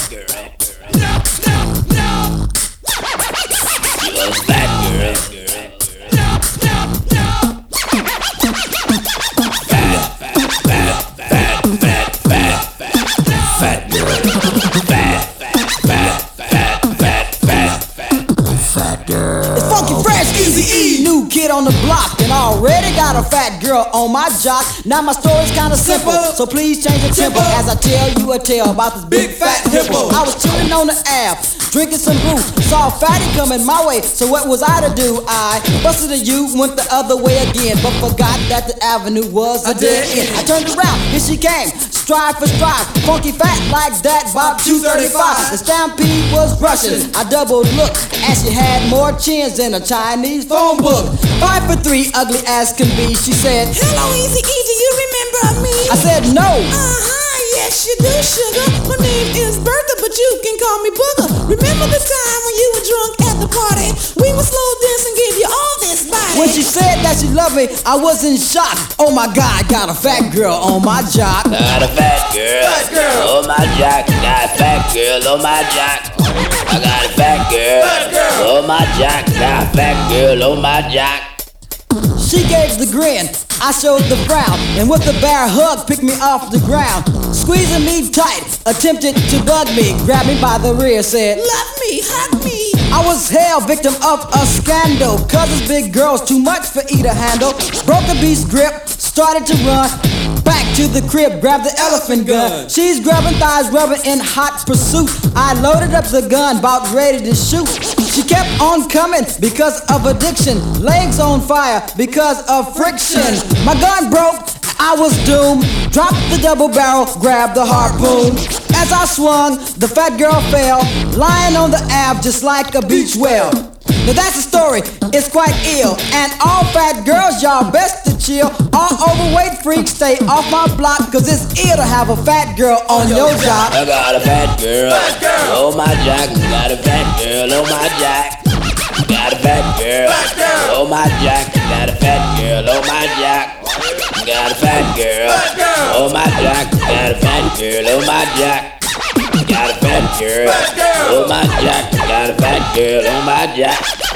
No, no, no. You a fat girl. No, no, no. Fat girl. Fat girl. It's Funky Fresh, Easy E, new kid on the block, and already got a fat girl on my jock. Now my story's kinda simple, so please change the tempo as I tell you a tale about this big fat hippo. I was chilling on the Ave, drinking some brew, saw a fatty coming my way, so what was I to do? I busted a U, went the other way again, but forgot that the avenue was a dead end. I turned around, here she came, stride for stride, funky fat like that, about 235. The stampede was rushing, I doubled looked, and she had more chins than a Chinese phone book. 5'3", ugly as can be, she said, Hello, Easy E, do you remember me? I said no. Yes you do, sugar. My name is Bertha, but you can call me Booger. Remember the time when you were drunk at the party? We were slow dancing, gave you all this body. When she said that she loved me, I was in shock. Oh my God, got a fat girl on my jock. Got a fat girl. On my jock. Got a fat girl on my jock. I got a fat girl. On my jock. Got a fat girl on my jock. She gave the grin, I showed the frown, and with a bear hug picked me off the ground. Squeezing me tight, attempted to bug me, grabbed me by the rear, said, Love me, hug me. I was hell, victim of a scandal, cause this big girl's too much for E to handle. Broke the beast's grip, started to run, back to the crib, grabbed the elephant gun. She's grabbing thighs, rubbing in hot pursuit. I loaded up the gun, about ready to shoot. She kept on coming because of addiction, legs on fire because of friction. My gun broke, I was doomed. Dropped the double barrel, grabbed the harpoon. As I swung, the fat girl fell, lying on the Ave just like a beach whale. Now that's the story, it's quite ill. And all fat girls, y'all best to chill. All overweight freaks, stay off my block, cause it's ill to have a fat girl on your job. I got a fat girl on my jock. Got a fat girl on my jock. Got a fat girl on my jock. Got a fat girl on my jock. Got a fat girl on my jock. Got a fat girl on my jock. Got a fat girl on my jock. Got a fat girl on my jock.